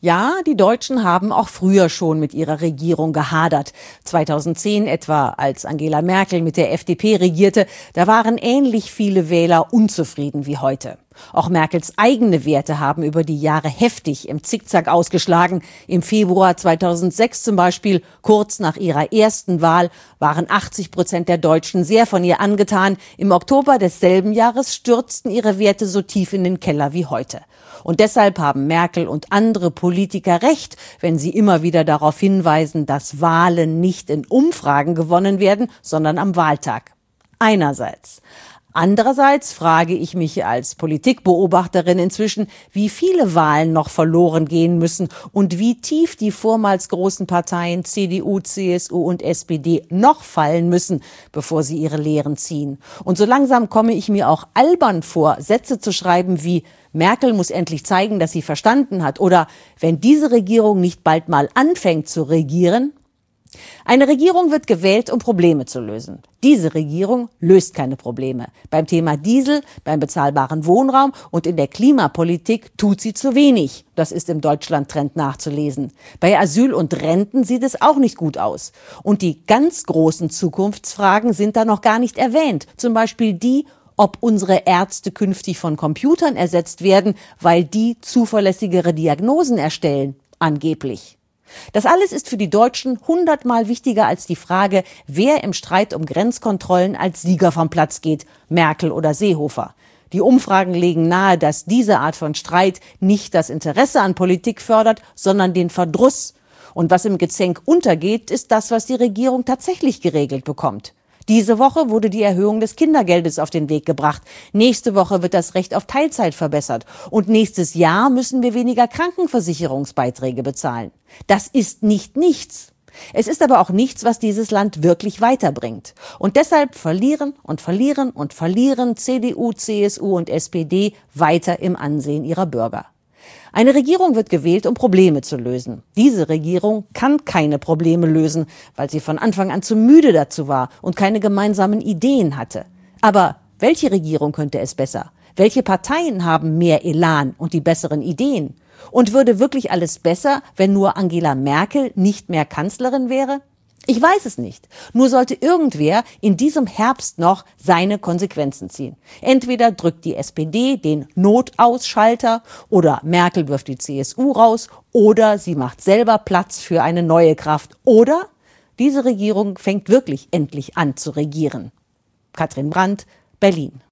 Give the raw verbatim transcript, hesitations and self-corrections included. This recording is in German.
Ja, die Deutschen haben auch früher schon mit ihrer Regierung gehadert. zweitausendzehn etwa, als Angela Merkel mit der F D P regierte, da waren ähnlich viele Wähler unzufrieden wie heute. Auch Merkels eigene Werte haben über die Jahre heftig im Zickzack ausgeschlagen. Im Februar zweitausendsechs zum Beispiel, kurz nach ihrer ersten Wahl, waren achtzig Prozent der Deutschen sehr von ihr angetan. Im Oktober desselben Jahres stürzten ihre Werte so tief in den Keller wie heute. Und deshalb haben Merkel und andere Politiker recht, wenn sie immer wieder darauf hinweisen, dass Wahlen nicht in Umfragen gewonnen werden, sondern am Wahltag. Einerseits. Andererseits frage ich mich als Politikbeobachterin inzwischen, wie viele Wahlen noch verloren gehen müssen und wie tief die vormals großen Parteien C D U, C S U und S P D noch fallen müssen, bevor sie ihre Lehren ziehen. Und so langsam komme ich mir auch albern vor, Sätze zu schreiben wie Merkel muss endlich zeigen, dass sie verstanden hat oder wenn diese Regierung nicht bald mal anfängt zu regieren. Eine Regierung wird gewählt, um Probleme zu lösen. Diese Regierung löst keine Probleme. Beim Thema Diesel, beim bezahlbaren Wohnraum und in der Klimapolitik tut sie zu wenig. Das ist im Deutschland-Trend nachzulesen. Bei Asyl und Renten sieht es auch nicht gut aus. Und die ganz großen Zukunftsfragen sind da noch gar nicht erwähnt. Zum Beispiel die, ob unsere Ärzte künftig von Computern ersetzt werden, weil die zuverlässigere Diagnosen erstellen, angeblich. Das alles ist für die Deutschen hundertmal wichtiger als die Frage, wer im Streit um Grenzkontrollen als Sieger vom Platz geht, Merkel oder Seehofer. Die Umfragen legen nahe, dass diese Art von Streit nicht das Interesse an Politik fördert, sondern den Verdruss. Und was im Gezänk untergeht, ist das, was die Regierung tatsächlich geregelt bekommt. Diese Woche wurde die Erhöhung des Kindergeldes auf den Weg gebracht. Nächste Woche wird das Recht auf Teilzeit verbessert. Und nächstes Jahr müssen wir weniger Krankenversicherungsbeiträge bezahlen. Das ist nicht nichts. Es ist aber auch nichts, was dieses Land wirklich weiterbringt. Und deshalb verlieren und verlieren und verlieren C D U, C S U und S P D weiter im Ansehen ihrer Bürger. Eine Regierung wird gewählt, um Probleme zu lösen. Diese Regierung kann keine Probleme lösen, weil sie von Anfang an zu müde dazu war und keine gemeinsamen Ideen hatte. Aber welche Regierung könnte es besser? Welche Parteien haben mehr Elan und die besseren Ideen? Und würde wirklich alles besser, wenn nur Angela Merkel nicht mehr Kanzlerin wäre? Ich weiß es nicht. Nur sollte irgendwer in diesem Herbst noch seine Konsequenzen ziehen. Entweder drückt die S P D den Notausschalter oder Merkel wirft die C S U raus oder sie macht selber Platz für eine neue Kraft oder diese Regierung fängt wirklich endlich an zu regieren. Katrin Brandt, Berlin.